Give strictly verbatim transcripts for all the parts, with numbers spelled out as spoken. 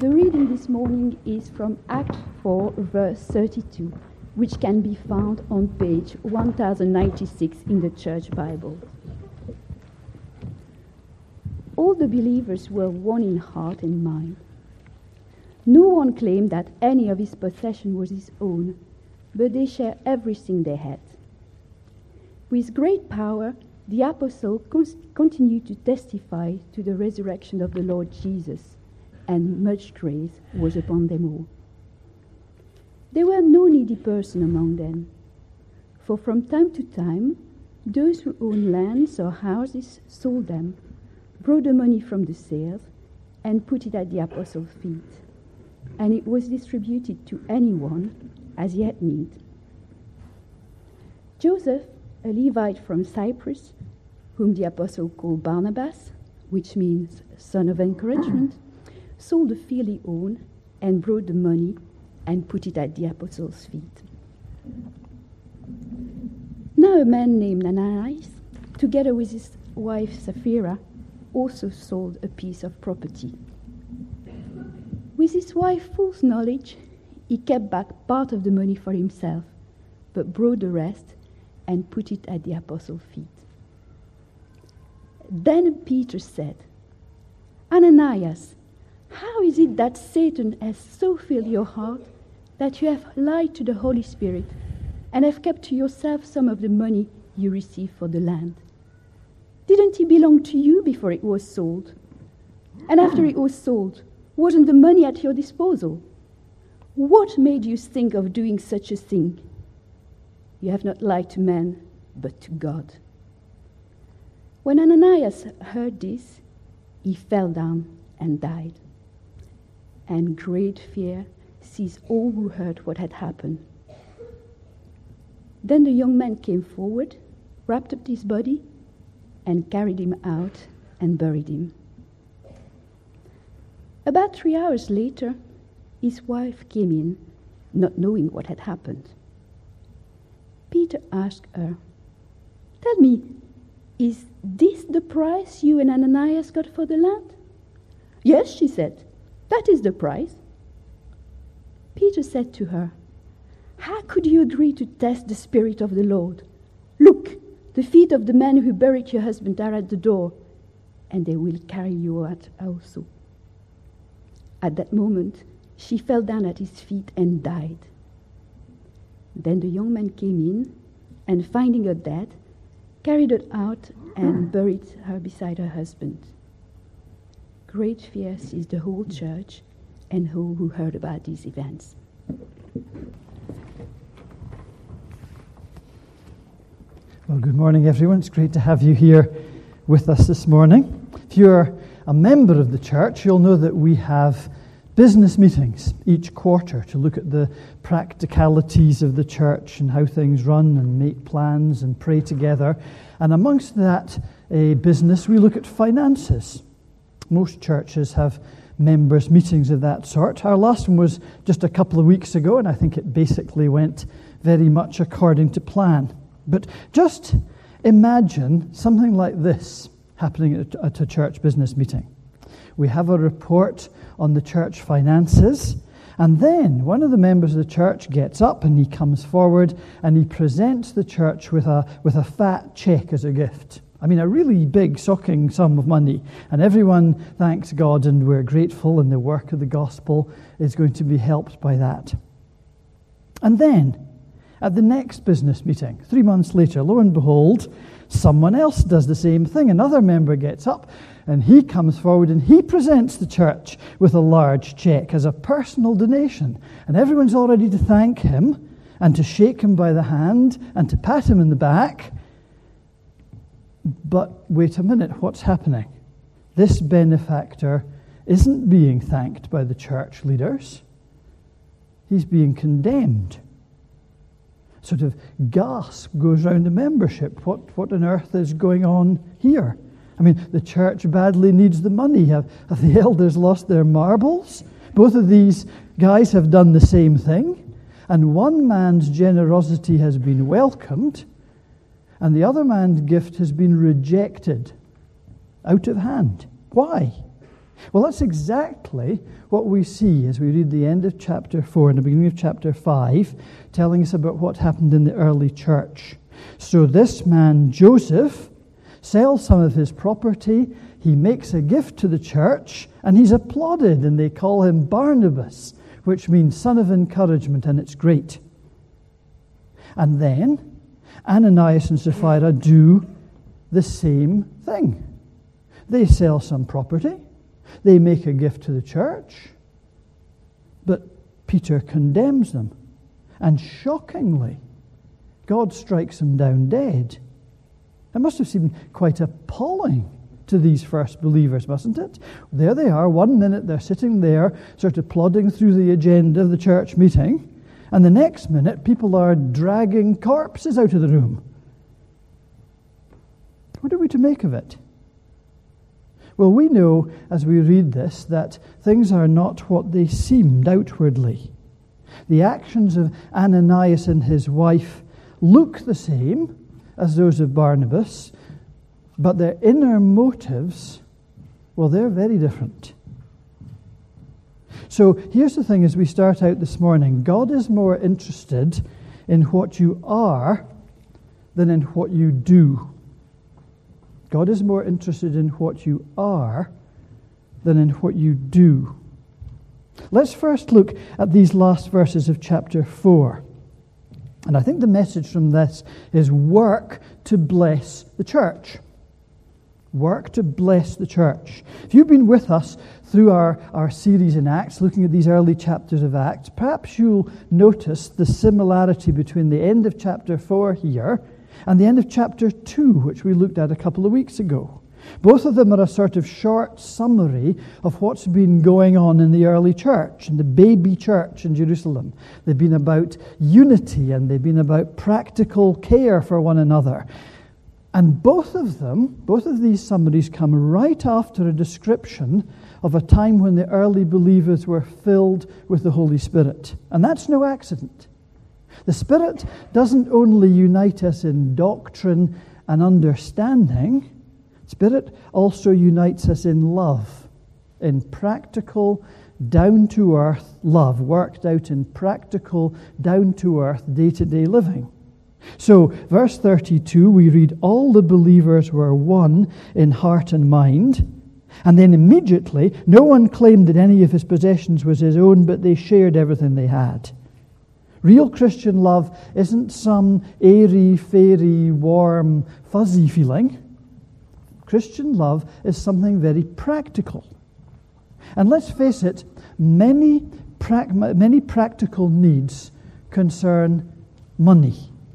The reading this morning is from Acts four, verse thirty-two, which can be found on page one thousand ninety-six in the Church Bible. All the believers were one in heart and mind. No one claimed that any of his possession was his own, but they shared everything they had. With great power, the apostles continued to testify to the resurrection of the Lord Jesus, and much grace was upon them all. There were no needy person among them, for from time to time, those who owned lands or houses sold them, brought the money from the sales, and put it at the apostles' feet, and it was distributed to anyone as he had need. Joseph, a Levite from Cyprus, whom the apostle called Barnabas, which means son of encouragement, sold the field he owned and brought the money and put it at the apostles' feet. Now a man named Ananias, together with his wife Sapphira, also sold a piece of property. With his wife's full knowledge, he kept back part of the money for himself, but brought the rest and put it at the apostles' feet. Then Peter said, Ananias, how is it that Satan has so filled your heart that you have lied to the Holy Spirit and have kept to yourself some of the money you received for the land? Didn't it belong to you before it was sold? And after it was sold, wasn't the money at your disposal? What made you think of doing such a thing? You have not lied to man, but to God. When Ananias heard this, he fell down and died. And great fear seized all who heard what had happened. Then the young man came forward, wrapped up his body, and carried him out and buried him. About three hours later, his wife came in, not knowing what had happened. Peter asked her, Tell me, is this the price you and Ananias got for the land? Yes, she said, that is the price. Peter said to her, How could you agree to test the Spirit of the Lord? Look, the feet of the man who buried your husband are at the door, and they will carry you out also. At that moment, she fell down at his feet and died. Then the young man came in, and finding her dead, carried her out and buried her beside her husband. Great fear seized the whole church and all who heard about these events. Well, good morning, everyone. It's great to have you here with us this morning. If you're a member of the church, you'll know that we have business meetings each quarter to look at the practicalities of the church and how things run and make plans and pray together. And amongst that uh, business, we look at finances. Most churches have members' meetings of that sort. Our last one was just a couple of weeks ago, and I think it basically went very much according to plan. But just imagine something like this happening at, at a church business meeting. We have a report on the church finances, and then one of the members of the church gets up and he comes forward and he presents the church with a with a fat check as a gift. I mean, a really big, socking sum of money. And everyone thanks God, and we're grateful, and the work of the gospel is going to be helped by that. And then, at the next business meeting, three months later, lo and behold, someone else does the same thing. Another member gets up, and he comes forward, and he presents the church with a large check as a personal donation. And everyone's all ready to thank him, and to shake him by the hand, and to pat him in the back. But wait a minute, what's happening? This benefactor isn't being thanked by the church leaders. He's being condemned. Sort of gasp goes round the membership. What, what on earth is going on here? I mean, the church badly needs the money. Have, have the elders lost their marbles? Both of these guys have done the same thing. And one man's generosity has been welcomed, and the other man's gift has been rejected out of hand. Why? Well, that's exactly what we see as we read the end of chapter four and the beginning of chapter five, telling us about what happened in the early church. So this man, Joseph, sells some of his property, he makes a gift to the church, and he's applauded, and they call him Barnabas, which means son of encouragement, and it's great. And then Ananias and Sapphira do the same thing. They sell some property, they make a gift to the church, but Peter condemns them. And shockingly, God strikes them down dead. It must have seemed quite appalling to these first believers, mustn't it? There they are, one minute they're sitting there, sort of plodding through the agenda of the church meeting, and the next minute people are dragging corpses out of the room. What are we to make of it? Well, we know as we read this that things are not what they seemed outwardly. The actions of Ananias and his wife look the same as those of Barnabas, but their inner motives, well, they're very different. So here's the thing as we start out this morning. God is more interested in what you are than in what you do. God is more interested in what you are than in what you do. Let's first look at these last verses of chapter four. And I think the message from this is work to bless the church. Work to bless the church. If you've been with us through our, our series in Acts, looking at these early chapters of Acts, perhaps you'll notice the similarity between the end of chapter four here and the end of chapter two, which we looked at a couple of weeks ago. Both of them are a sort of short summary of what's been going on in the early church, in the baby church in Jerusalem. They've been about unity and they've been about practical care for one another. And both of them, both of these summaries come right after a description of a time when the early believers were filled with the Holy Spirit. And that's no accident. The Spirit doesn't only unite us in doctrine and understanding, Spirit also unites us in love, in practical, down-to-earth love, worked out in practical, down-to-earth, day-to-day living. So, verse thirty-two, we read, all the believers were one in heart and mind, and then immediately, no one claimed that any of his possessions was his own, but they shared everything they had. Real Christian love isn't some airy, fairy, warm, fuzzy feeling. Christian love is something very practical. And let's face it, many, pra- many practical needs concern money.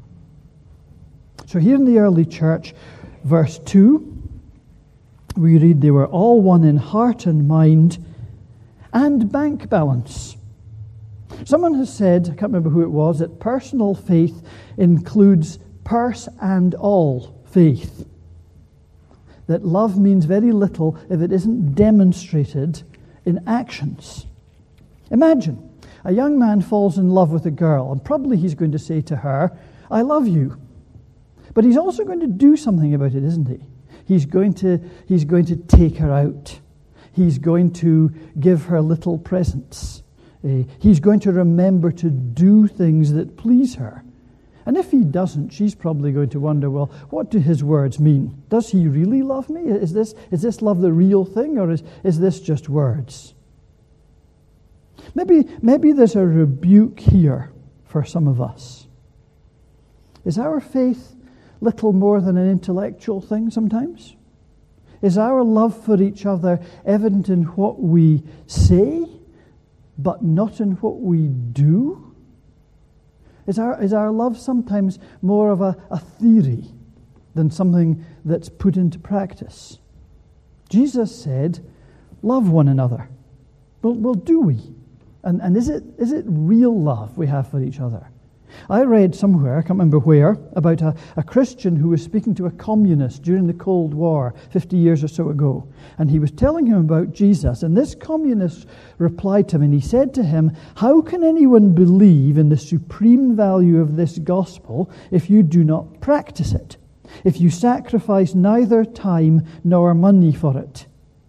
So here in the early church, verse two, we read they were all one in heart and mind and bank balance. Someone has said, I can't remember who it was, that personal faith includes purse and all faith. That love means very little if it isn't demonstrated in actions. Imagine, a young man falls in love with a girl, and probably he's going to say to her, I love you. But he's also going to do something about it, isn't he? He's going to, he's going to take her out. He's going to give her little presents. Uh, he's going to remember to do things that please her. And if he doesn't, she's probably going to wonder, well, what do his words mean? Does he really love me? Is this, is this love the real thing, or is, is this just words? Maybe, maybe there's a rebuke here for some of us. Is our faith little more than an intellectual thing sometimes? Is our love for each other evident in what we say, but not in what we do? Is our, is our love sometimes more of a, a theory than something that's put into practice? Jesus said, love one another. Well, well do we? And, and is it is it real love we have for each other? I read somewhere, I can't remember where, about a, a Christian who was speaking to a communist during the Cold War fifty years or so ago. And he was telling him about Jesus. And this communist replied to him, and he said to him, how can anyone believe in the supreme value of this gospel if you do not practice it? If you sacrifice neither time nor money for it?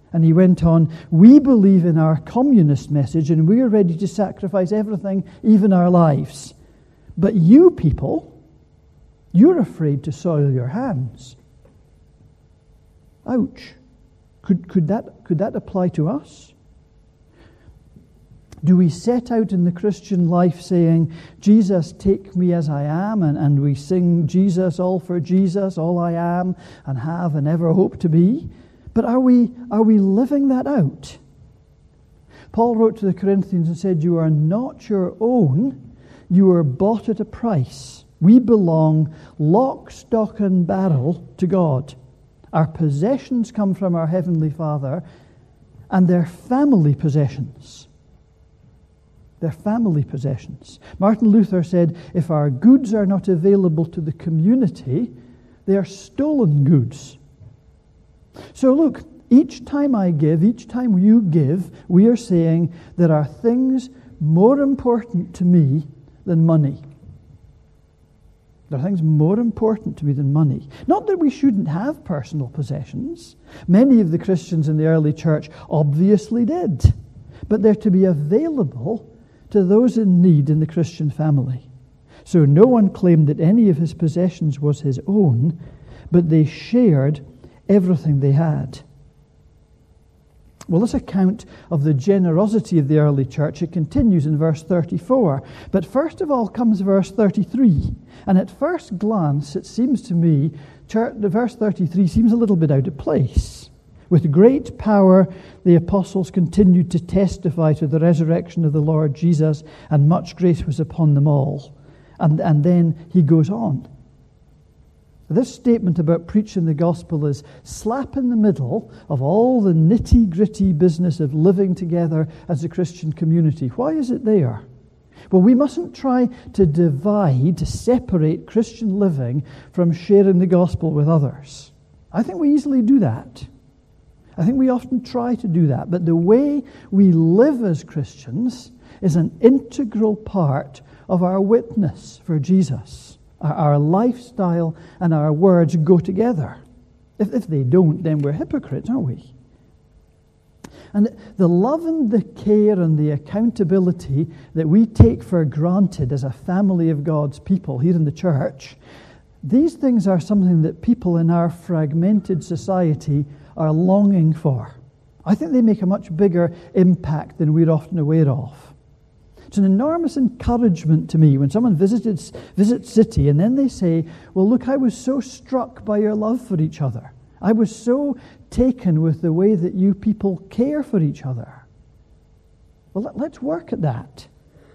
And he went on, we believe in our communist message and we're ready to sacrifice everything, even our lives. But you people, you're afraid to soil your hands. Ouch. Could, could, that, could that apply to us? Do we set out in the Christian life saying, Jesus, take me as I am, and, and we sing Jesus, all for Jesus, all I am and have and ever hope to be? But are we, are we living that out? Paul wrote to the Corinthians and said, you are not your own, you are bought at a price. We belong lock, stock, and barrel to God. Our possessions come from our Heavenly Father, and they're family possessions. They're family possessions. Martin Luther said, if our goods are not available to the community, they are stolen goods. So look, each time I give, each time you give, we are saying there are things more important to me than money. There are things more important to me than money. Not that we shouldn't have personal possessions. Many of the Christians in the early church obviously did. But they're to be available to those in need in the Christian family. So no one claimed that any of his possessions was his own, but they shared everything they had. Well, this account of the generosity of the early church, it continues in verse thirty-four. But first of all comes verse thirty-three. And at first glance, it seems to me, church, verse thirty-three seems a little bit out of place. With great power, the apostles continued to testify to the resurrection of the Lord Jesus, and much grace was upon them all. And, and then he goes on. This statement about preaching the gospel is slap in the middle of all the nitty-gritty business of living together as a Christian community. Why is it there? Well, we mustn't try to divide, to separate Christian living from sharing the gospel with others. I think we easily do that. I think we often try to do that. But the way we live as Christians is an integral part of our witness for Jesus. Our, our lifestyle and our words go together. If, if they don't, then we're hypocrites, aren't we? And the love and the care and the accountability that we take for granted as a family of God's people here in the church, these things are something that people in our fragmented society are longing for. I think they make a much bigger impact than we're often aware of. It's an enormous encouragement to me when someone visited, visits City and then they say, well, look, I was so struck by your love for each other. I was so taken with the way that you people care for each other. Well, let's work at that.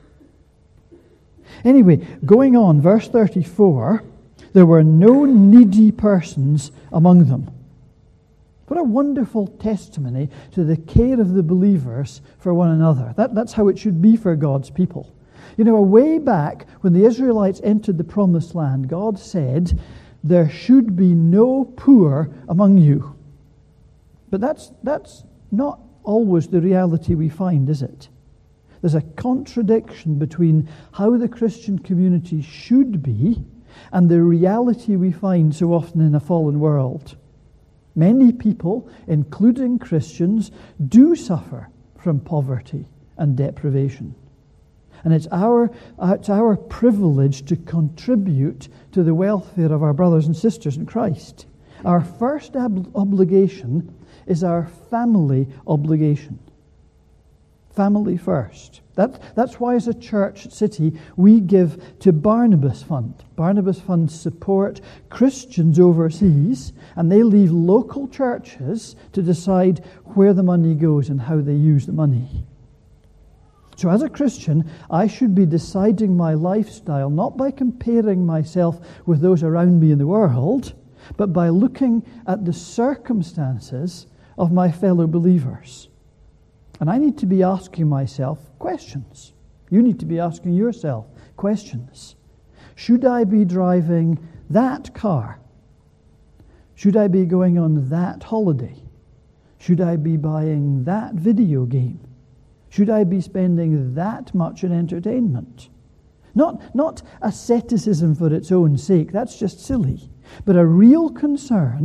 Anyway, going on, verse thirty-four, there were no needy persons among them. What a wonderful testimony to the care of the believers for one another. That, that's how it should be for God's people. You know, way back when the Israelites entered the Promised Land, God said, there should be no poor among you. But that's, that's not always the reality we find, is it? There's a contradiction between how the Christian community should be and the reality we find so often in a fallen world. Many people, including Christians, do suffer from poverty and deprivation. And it's our, it's our privilege to contribute to the welfare of our brothers and sisters in Christ. Our first ob- obligation is our family obligation. Family first. That, that's why as a church at City we give to Barnabas Fund. Barnabas Funds support Christians overseas, and they leave local churches to decide where the money goes and how they use the money. So as a Christian, I should be deciding my lifestyle not by comparing myself with those around me in the world, but by looking at the circumstances of my fellow believers. And I need to be asking myself questions. You need to be asking yourself questions. Should I be driving that car? Should I be going on that holiday? Should I be buying that video game? Should I be spending that much in entertainment? Not, not asceticism for its own sake, that's just silly, but a real concern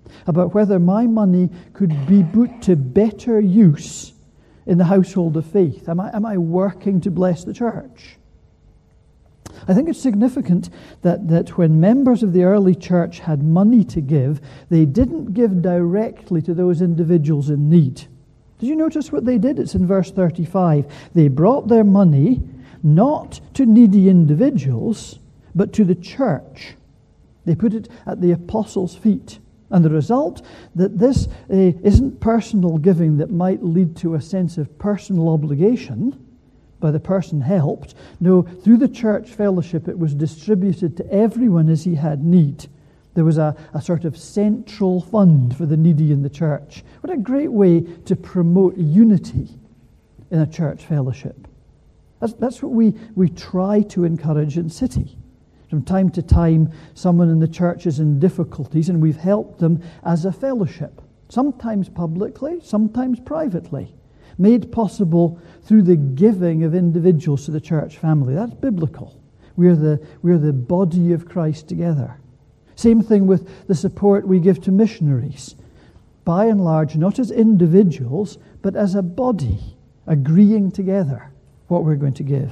about whether my money could be put to better use in the household of faith. Am I, am I working to bless the church? I think it's significant that, that when members of the early church had money to give, they didn't give directly to those individuals in need. Did you notice what they did? It's in verse thirty-five. They brought their money not to needy individuals, but to the church. They put it at the apostles' feet. And the result, that this uh, isn't personal giving that might lead to a sense of personal obligation by the person helped. No, through the church fellowship, it was distributed to everyone as he had need. There was a, a sort of central fund for the needy in the church. What a great way to promote unity in a church fellowship. That's, that's what we, we try to encourage in City. From time to time, someone in the church is in difficulties, and we've helped them as a fellowship, sometimes publicly, sometimes privately, made possible through the giving of individuals to the church family. That's biblical. We're the, we're the body of Christ together. Same thing with the support we give to missionaries. By and large, not as individuals, but as a body, agreeing together what we're going to give.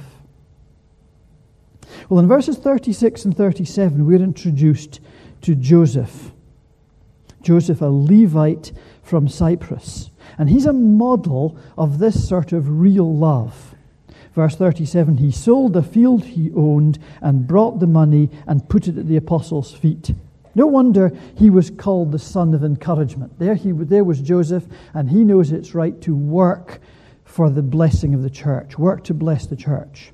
Well, in verses thirty-six and thirty-seven, we're introduced to Joseph. Joseph, a Levite from Cyprus. And he's a model of this sort of real love. Verse thirty-seven, he sold the field he owned and brought the money and put it at the apostles' feet. No wonder he was called the son of encouragement. There, he, there was Joseph, and he knows it's right to work for the blessing of the church, work to bless the church.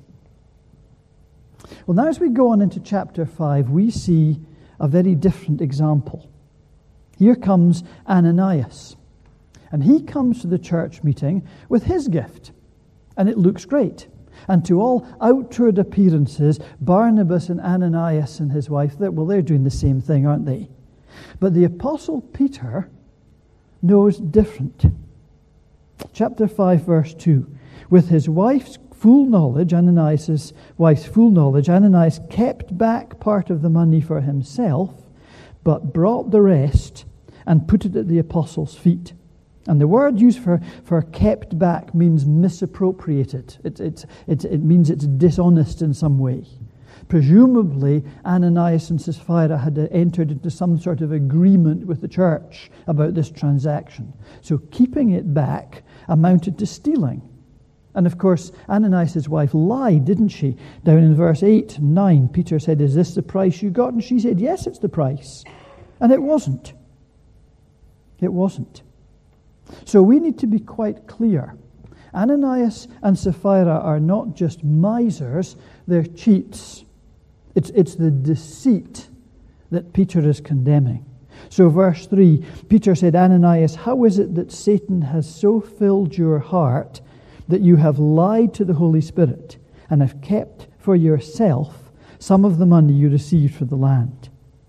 Well, now as we go on into chapter five, we see a very different example. Here comes Ananias, and he comes to the church meeting with his gift, and it looks great. And to all outward appearances, Barnabas and Ananias and his wife, they're, well, they're doing the same thing, aren't they? But the Apostle Peter knows different. Chapter five, verse two. With his wife's full knowledge, Ananias' wife's full knowledge, Ananias kept back part of the money for himself, but brought the rest and put it at the apostles' feet. And the word used for, for kept back means misappropriated. It, it, it, it means it's dishonest in some way. Presumably, Ananias and Sapphira had entered into some sort of agreement with the church about this transaction. So keeping it back amounted to stealing. And of course, Ananias' wife lied, didn't she? Down in verse eight and nine, Peter said, "Is this the price you got?" And she said, "Yes, it's the price." And it wasn't. It wasn't. So we need to be quite clear. Ananias and Sapphira are not just misers, they're cheats. It's, it's the deceit that Peter is condemning. So verse three, Peter said, "Ananias, how is it that Satan has so filled your heart that you have lied to the Holy Spirit and have kept for yourself some of the money you received for the land?"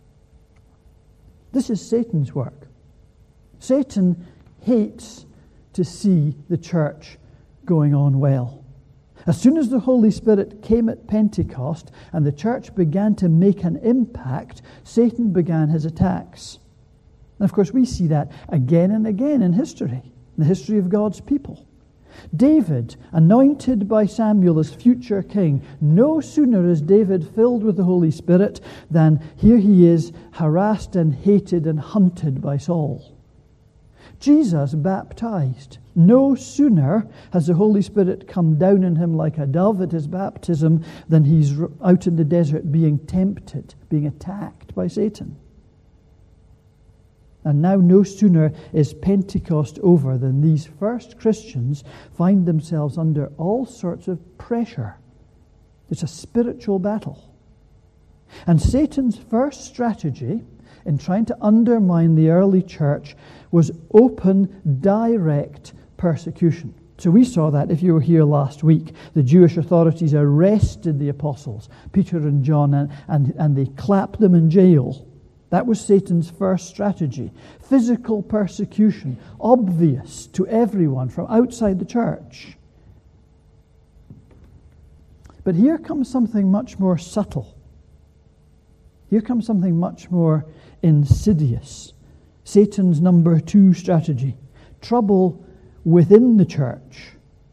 This is Satan's work. Satan hates to see the church going on well. As soon as the Holy Spirit came at Pentecost and the church began to make an impact, Satan began his attacks. And of course, we see that again and again in history, in the history of God's people. David, anointed by Samuel as future king, no sooner is David filled with the Holy Spirit than here he is harassed and hated and hunted by Saul. Jesus, baptized, no sooner has the Holy Spirit come down on him like a dove at his baptism than he's out in the desert being tempted, being attacked by Satan. And now no sooner is Pentecost over than these first Christians find themselves under all sorts of pressure. It's a spiritual battle. And Satan's first strategy in trying to undermine the early church was open, direct persecution. So we saw that if you were here last week. The Jewish authorities arrested the apostles, Peter and John, and, and, and they clapped them in jail. That was Satan's first strategy. Physical persecution, obvious to everyone from outside the church. But here comes something much more subtle. Here comes something much more insidious. Satan's number two strategy. Trouble within the church.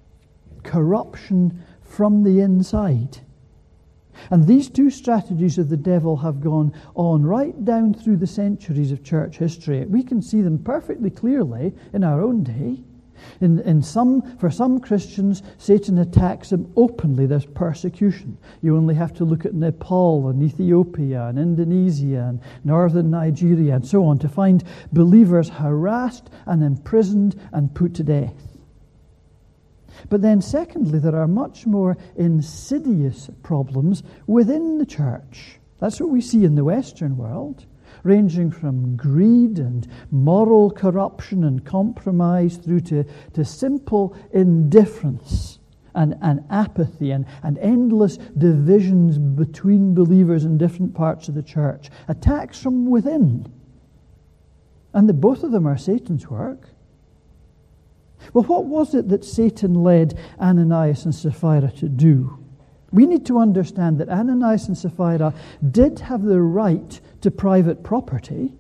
Corruption from the inside. And these two strategies of the devil have gone on right down through the centuries of church history. We can see them perfectly clearly in our own day. In, in some, for some Christians, Satan attacks them openly. There's persecution. You only have to look at Nepal and Ethiopia and Indonesia and northern Nigeria and so on to find believers harassed and imprisoned and put to death. But then secondly, there are much more insidious problems within the church. That's what we see in the Western world, ranging from greed and moral corruption and compromise through to, to simple indifference and, and apathy and, and endless divisions between believers in different parts of the church. Attacks from within. And the both of them are Satan's work. Well, what was it that Satan led Ananias and Sapphira to do? We need to understand that Ananias and Sapphira did have the right to private property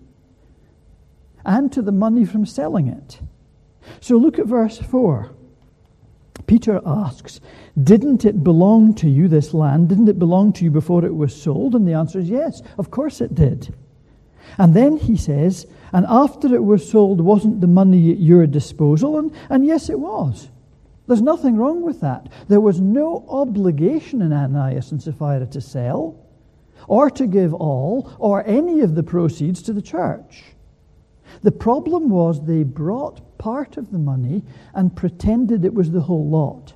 and to the money from selling it. So look at verse four. Peter asks, didn't it belong to you, this land? Didn't it belong to you before it was sold? And the answer is yes, of course it did. And then he says, and after it was sold, wasn't the money at your disposal? And, and yes, it was. There's nothing wrong with that. There was no obligation in Ananias and Sapphira to sell, or to give all, or any of the proceeds to the church. The problem was they brought part of the money and pretended it was the whole lot.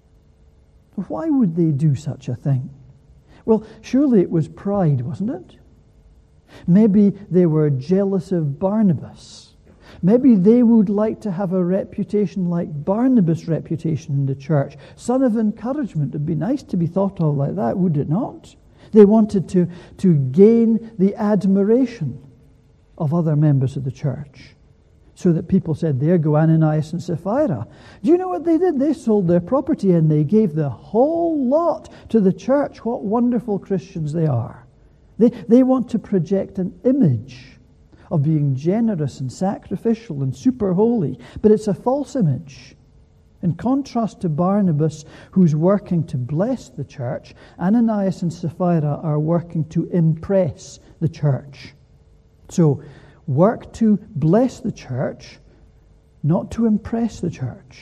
Why would they do such a thing? Well, surely it was pride, wasn't it? Maybe they were jealous of Barnabas. Maybe they would like to have a reputation like Barnabas' reputation in the church. Son of encouragement. It would be nice to be thought of like that, would it not? They wanted to, to gain the admiration of other members of the church, so that people said, there go Ananias and Sapphira. Do you know what they did? They sold their property and they gave the whole lot to the church. What wonderful Christians they are. They, they want to project an image of being generous and sacrificial and super holy, but it's a false image. In contrast to Barnabas, who's working to bless the church, Ananias and Sapphira are working to impress the church. So, work to bless the church, not to impress the church.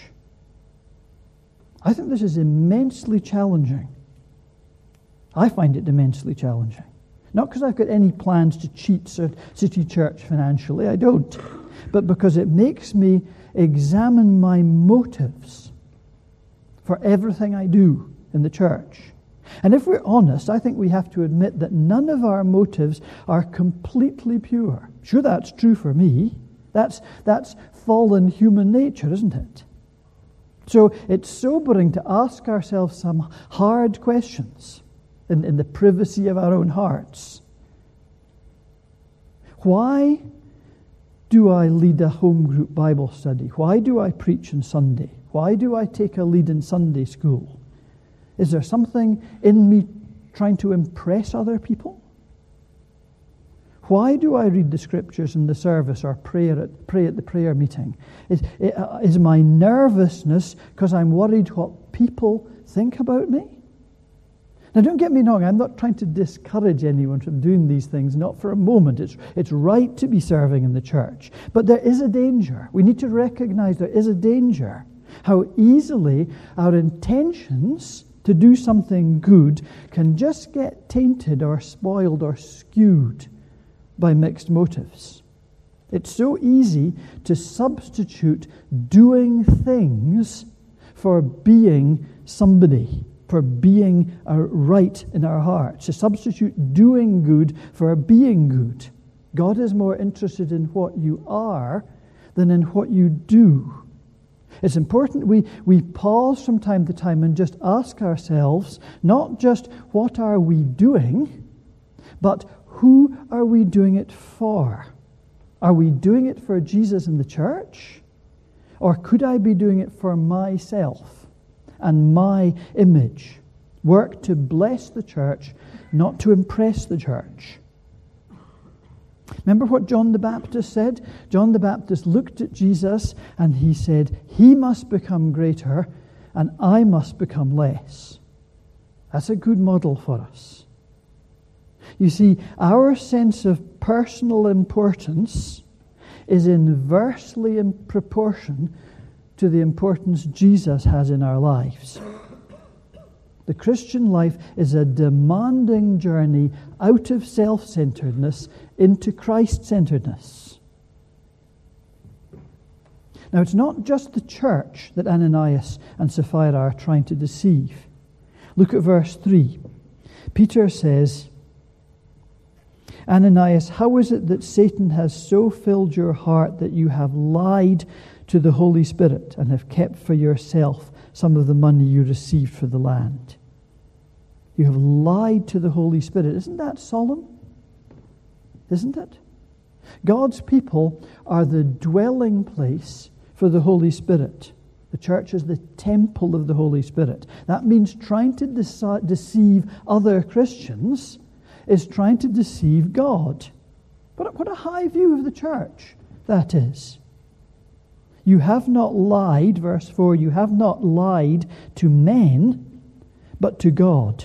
I think this is immensely challenging. I find it immensely challenging. Not because I've got any plans to cheat City Church financially, I don't. But because it makes me examine my motives for everything I do in the church. And if we're honest, I think we have to admit that none of our motives are completely pure. Sure, that's true for me. That's, that's fallen human nature, isn't it? So it's sobering to ask ourselves some hard questions. In, in the privacy of our own hearts. Why do I lead a home group Bible study? Why do I preach on Sunday? Why do I take a lead in Sunday school? Is there something in me trying to impress other people? Why do I read the scriptures in the service or pray at, pray at the prayer meeting? Is, is my nervousness because I'm worried what people think about me? Now, don't get me wrong, I'm not trying to discourage anyone from doing these things, not for a moment. It's, it's right to be serving in the church. But there is a danger. We need to recognize there is a danger. How easily our intentions to do something good can just get tainted or spoiled or skewed by mixed motives. It's so easy to substitute doing things for being somebody, for being right in our hearts, to substitute doing good for being good. God is more interested in what you are than in what you do. It's important we, we pause from time to time and just ask ourselves, not just what are we doing, but who are we doing it for? Are we doing it for Jesus and the church? Or could I be doing it for myself and my image? Work to bless the church, not to impress the church. Remember what John the Baptist said? John the Baptist looked at Jesus and he said, he must become greater and I must become less. That's a good model for us. You see, our sense of personal importance is inversely in proportion to the importance Jesus has in our lives. The Christian life is a demanding journey out of self-centeredness into Christ-centeredness. Now, it's not just the church that Ananias and Sapphira are trying to deceive. Look at verse three. Peter says, Ananias, how is it that Satan has so filled your heart that you have lied to the Holy Spirit and have kept for yourself some of the money you received for the land? You have lied to the Holy Spirit. Isn't that solemn? Isn't it? God's people are the dwelling place for the Holy Spirit. The church is the temple of the Holy Spirit. That means trying to dece- deceive other Christians is trying to deceive God. What, what a high view of the church that is. You have not lied, verse four, you have not lied to men, but to God.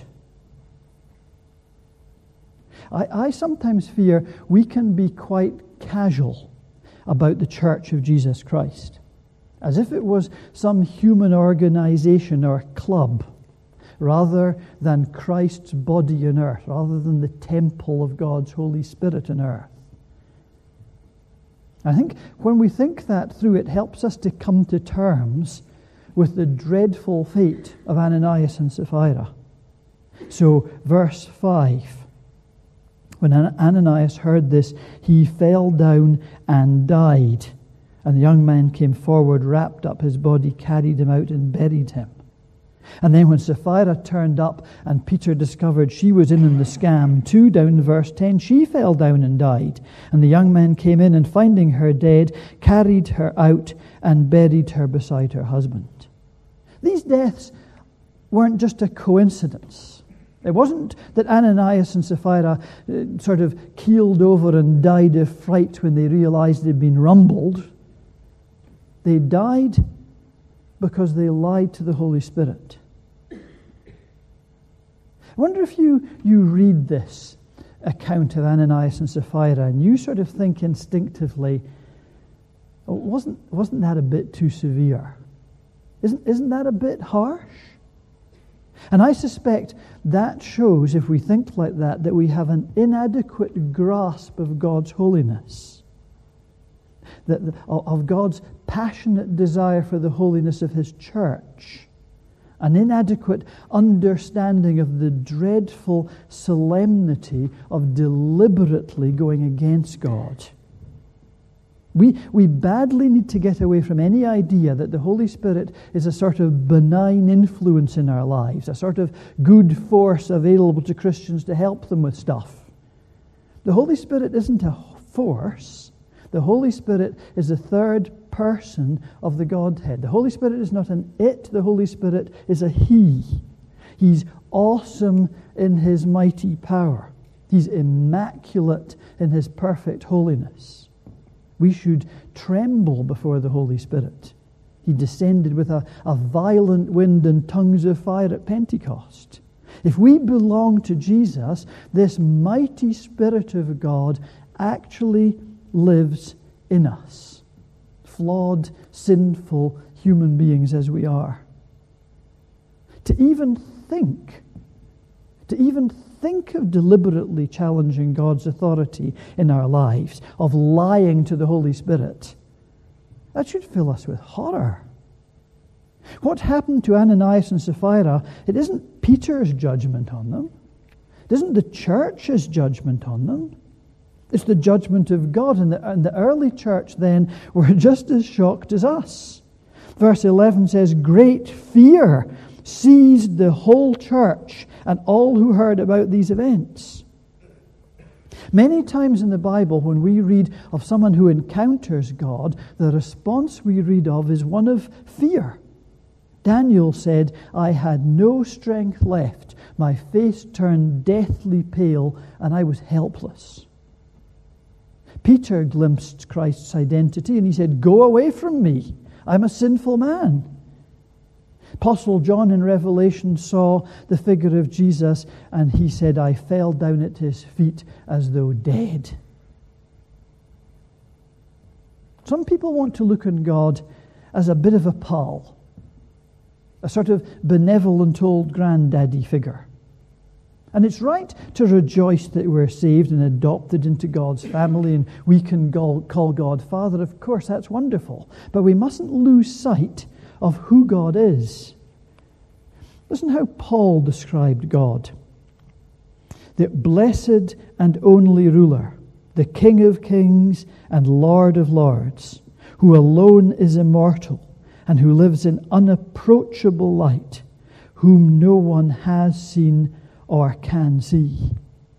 I, I sometimes fear we can be quite casual about the Church of Jesus Christ, as if it was some human organization or club, rather than Christ's body on earth, rather than the temple of God's Holy Spirit on earth. I think when we think that through, it helps us to come to terms with the dreadful fate of Ananias and Sapphira. So, verse five. When Ananias heard this, he fell down and died. And the young man came forward, wrapped up his body, carried him out, and buried him. And then when Sapphira turned up and Peter discovered she was in on the scam too, down in verse ten, she fell down and died. And the young man came in and finding her dead, carried her out and buried her beside her husband. These deaths weren't just a coincidence. It wasn't that Ananias and Sapphira uh, sort of keeled over and died of fright when they realized they'd been rumbled. They died because they lied to the Holy Spirit. I wonder if you, you read this account of Ananias and Sapphira and you sort of think instinctively, oh, wasn't, wasn't that a bit too severe? Isn't, isn't that a bit harsh? And I suspect that shows, if we think like that, that we have an inadequate grasp of God's holiness, that the, of God's passionate desire for the holiness of His church, an inadequate understanding of the dreadful solemnity of deliberately going against God. We, we badly need to get away from any idea that the Holy Spirit is a sort of benign influence in our lives, a sort of good force available to Christians to help them with stuff. The Holy Spirit isn't a force. The Holy Spirit is the third person of the Godhead. The Holy Spirit is not an it, the Holy Spirit is a He. He's awesome in His mighty power. He's immaculate in His perfect holiness. We should tremble before the Holy Spirit. He descended with a, a violent wind and tongues of fire at Pentecost. If we belong to Jesus, this mighty Spirit of God actually lives in us, flawed, sinful human beings as we are. To even think, to even think of deliberately challenging God's authority in our lives, of lying to the Holy Spirit, that should fill us with horror. What happened to Ananias and Sapphira, it isn't Peter's judgment on them. It isn't the church's judgment on them. It's the judgment of God. And the, and the early church then were just as shocked as us. Verse eleven says, great fear seized the whole church and all who heard about these events. Many times in the Bible, when we read of someone who encounters God, the response we read of is one of fear. Daniel said, I had no strength left. My face turned deathly pale, and I was helpless. Peter glimpsed Christ's identity and he said, "Go away from me. I'm a sinful man." Apostle John in Revelation saw the figure of Jesus and he said, "I fell down at his feet as though dead." Some people want to look on God as a bit of a pal, a sort of benevolent old granddaddy figure. And it's right to rejoice that we're saved and adopted into God's family and we can call God Father. Of course, that's wonderful. But we mustn't lose sight of who God is. Listen how Paul described God. The blessed and only ruler, the King of kings and Lord of lords, who alone is immortal and who lives in unapproachable light, whom no one has seen or can see.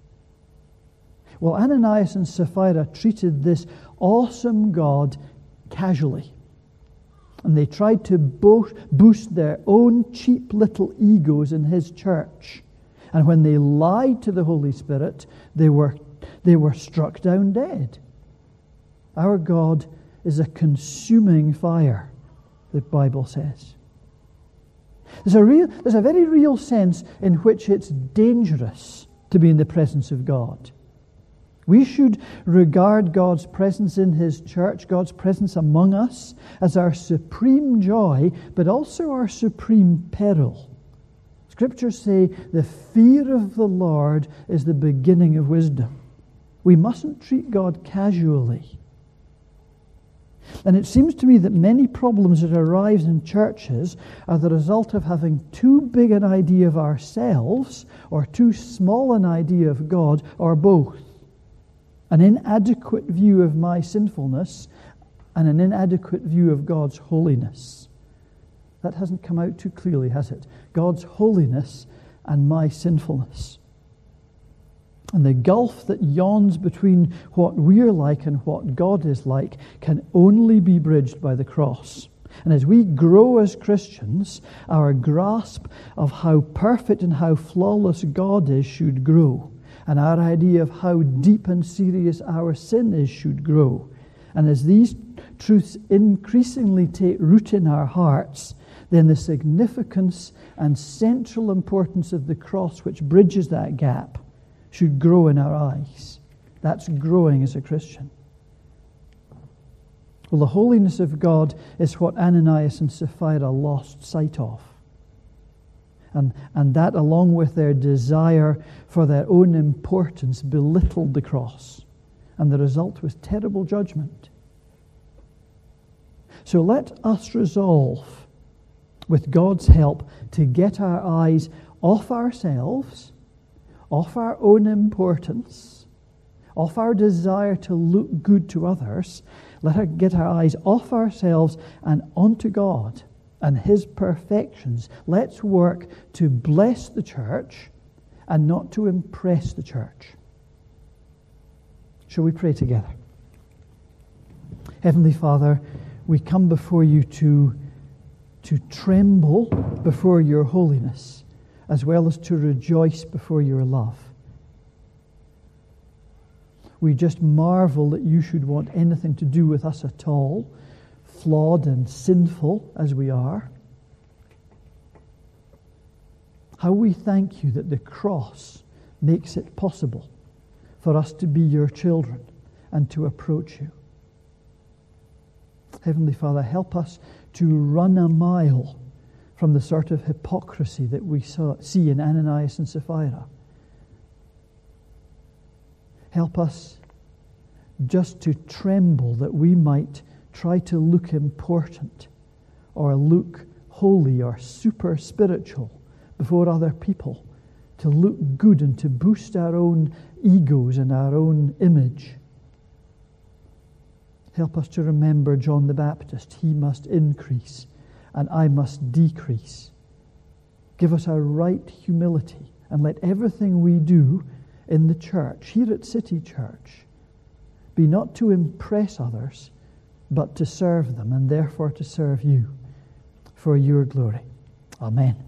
Well, Ananias and Sapphira treated this awesome God casually. And they tried to bo- boost their own cheap little egos in his church. And when they lied to the Holy Spirit, they were, they were struck down dead. Our God is a consuming fire, the Bible says. There's a real, there's a very real sense in which it's dangerous to be in the presence of God. We should regard God's presence in His church, God's presence among us, as our supreme joy, but also our supreme peril. Scriptures say the fear of the Lord is the beginning of wisdom. We mustn't treat God casually. And it seems to me that many problems that arise in churches are the result of having too big an idea of ourselves or too small an idea of God, or both. An inadequate view of my sinfulness and an inadequate view of God's holiness. That hasn't come out too clearly, has it? God's holiness and my sinfulness. And the gulf that yawns between what we're like and what God is like can only be bridged by the cross. And as we grow as Christians, our grasp of how perfect and how flawless God is should grow. And our idea of how deep and serious our sin is should grow. And as these truths increasingly take root in our hearts, then the significance and central importance of the cross, which bridges that gap, should grow in our eyes. That's growing as a Christian. Well, the holiness of God is what Ananias and Sapphira lost sight of. And, and that, along with their desire for their own importance, belittled the cross. And the result was terrible judgment. So let us resolve, with God's help, to get our eyes off ourselves, off our own importance, off our desire to look good to others. Let us get our eyes off ourselves and onto God and His perfections. Let's work to bless the church and not to impress the church. Shall we pray together? Heavenly Father, we come before you to, to tremble before your holiness, as well as to rejoice before your love. We just marvel that you should want anything to do with us at all, flawed and sinful as we are. How we thank you that the cross makes it possible for us to be your children and to approach you. Heavenly Father, help us to run a mile from the sort of hypocrisy that we saw, see in Ananias and Sapphira. Help us just to tremble that we might try to look important or look holy or super spiritual before other people, to look good and to boost our own egos and our own image. Help us to remember John the Baptist. He must increase and I must decrease. Give us a right humility and let everything we do in the church, here at City Church, be not to impress others, but to serve them and therefore to serve you for your glory. Amen.